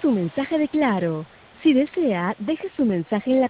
su mensaje de Claro. Si desea, deje su mensaje en la